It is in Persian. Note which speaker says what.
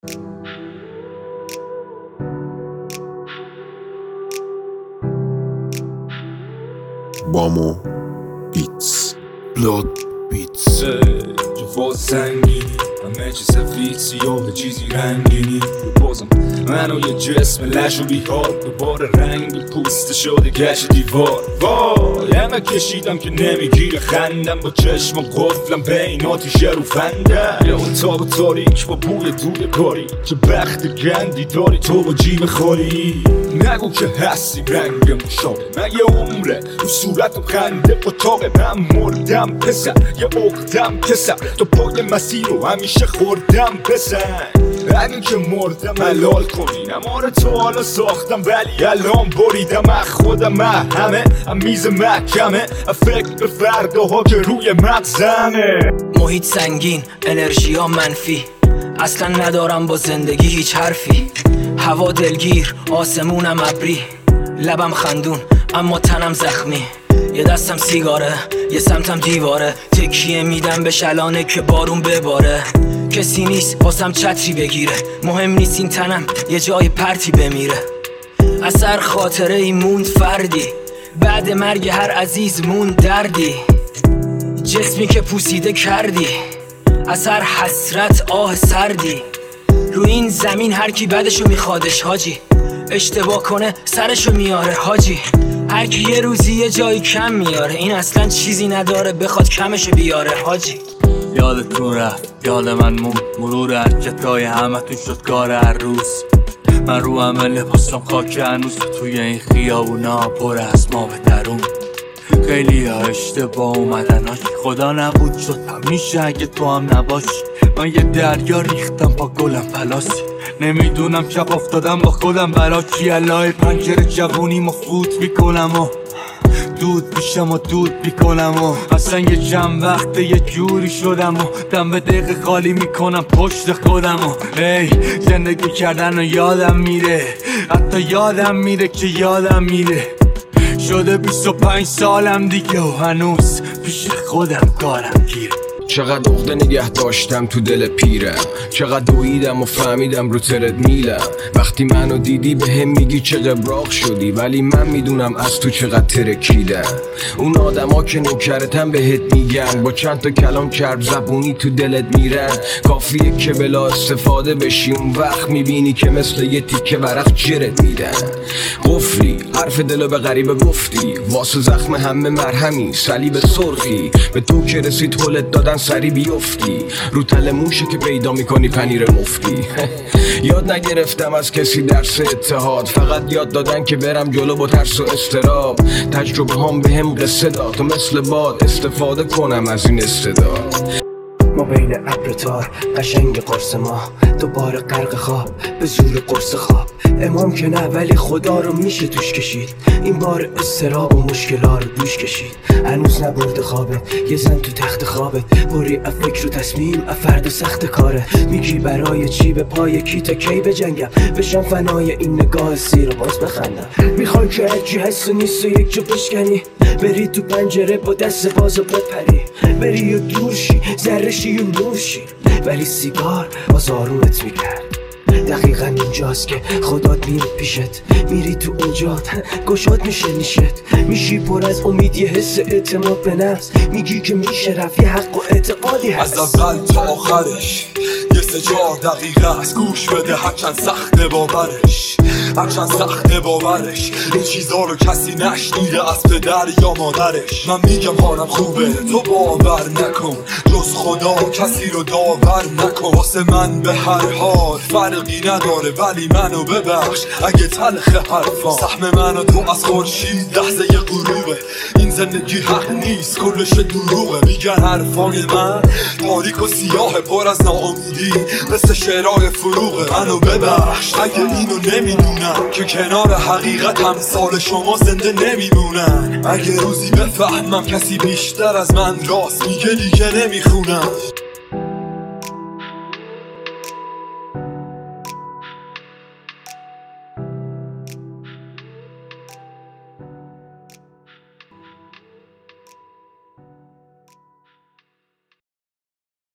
Speaker 1: بامو بیتس
Speaker 2: بلاد بیتس جفا سنگینی همه چی سفید سیاه چیزی رنگینی بازم منو یه جسم لش و بیحال دوباره رنگ پوست شده گشت دیوار وای همه کشیدم که نمیگیره خندم با چشم و قفلم بین آتیش رو فندم یه اتاق تاریک با بوی دود کاری چه بخت گندی داری تو با جیب خالی نگو که هستی رنگ مشابه من یه عمره رو صورت و خنده اتاق من مردم پسر یه اقدم کسر تو پای مسیر رو همیشه خوردم بسن اگه که مردم حلال کنینم آره تو حالا ساختم ولی الان بریدم از خودم همه میز محکمه فکر به فرداها که روی مغزمه
Speaker 3: محیط سنگین انرژی ها منفی اصلا ندارم با زندگی هیچ حرفی هوا دلگیر آسمونم ابری لبم خندون اما تنم زخمی یه دستم سیگاره یه سمتم دیواره تکیه میدم به شلانه که بارون بباره کسی نیست واسم چتری بگیره مهم نیست این تنم یه جای پرتی بمیره اثر خاطره ای موند فردی بعد مرگ هر عزیز موند دردی جسمی که پوسیده کردی اثر حسرت آه سردی رو این زمین هر کی بدشو میخوادش حاجی اشتباه کنه سرشو میاره حاجی هر کی یه روزی یه جایی کم میاره این اصلا چیزی نداره بخواد کمشو بیاره حاجی
Speaker 4: یادتون رفت یاد من مرور حرکتای همتون شد کار هر روز من رو همه لباسم خاک هنوز توی این خیابونا پر از ما به درون خیلی ها اشتباه اومدن خدا نبود شد همیشه اگه تو هم نباشی من یه دریا ریختم با گلم فلاسی نمیدونم شب افتادم با خودم برا چی الهی پنجره جوونی ما فوت میکنم و دود میشم و دود میکنم و اصلا یه چند وقت یه جوری شدم و دم به دقیقه خالی میکنم پشت خودم و ای زندگی کردن و یادم میره حتی یادم میره که یادم میره شده 25 سالم دیگه و هنوز پیش خودم کارم گیره
Speaker 5: چقدر عقده نگه داشتم تو دل پیرم چقدر دویدم و فهمیدم رو ترد میلم وقتی منو دیدی به هم میگی چه قبراق شدی ولی من میدونم از تو چقدر ترکیدم اون آدم ها که نوکرتن بهت میگن با چند تا کلام چرب زبونی تو دلت میرن کافیه که بلا استفاده بشی اون وقت میبینی که مثل یه تیکه ورق جرت میدن قفلی حرف دلو به غریبه گفتی واسه زخم همه مرهمی صلیب سرخی به تو که رسید حلت دادن سری بیفتی رو تل موشه که پیدا میکنی پنیر مفتی یاد نگرفتم از کسی درس اتحاد فقط یاد دادن که برم جلو با ترس و استراب تجربه هم به هم قصه داد و مثل باد استفاده کنم از این استعداد
Speaker 3: ما بین ابر تار قشنگ قرص ما دوباره غرق خواب به زور قرص خواب امام که نه ولی خدا رو میشه توش کشید این بار استراب و مشکلات رو دوش کشید هنوز نبرده خوابه یه زن تو تخت خوابه بری فکر و تصمیم فرد سخت کاره میگی برای چی به پای کی تا کی بجنگم بشم فنای این نگاه سیر و باز بخندم میخوای که هرچی هست و نیست و یک جو بشکنی بری تو پنجره با دست باز و بپری بری و دورشی ذره‌شی و نورشی ولی سیگار باز آرومت میکرد دقیقا اینجاست که خدات میره پیشت میری تو اونجات گشاد میشه نیشت میشی پر از امید یه حس اعتماد به نفس میگی که میشه رفت یه حق و اعتقادی هست
Speaker 6: از اول تا آخرش یه 3-4 دقیقه از گوش بده هرچند سخت باورش هرچند سخت باورش این چیزا رو کسی نشنیده از پدر یا مادرش من میگم حالم خوبه تو باور نکن جز خدا کسی رو داور نکن واسه من به هر حال فرقی نداره ولی منو ببخش اگه تلخ حرفام سهم من و تو از خورشید لحظه ی غروبه این زندگی حق نیست کلش دروغه میگن حرفای من تاریک و سیاه پر از ناامیدی مثل شعرهای فروغه منو ببخش اگه اینو نمیدونم که کنار حقیقت هم سال شما زنده نمیمونن اگه روزی بفهمم کسی بیشتر از من راست میگه دیگه نمیخونم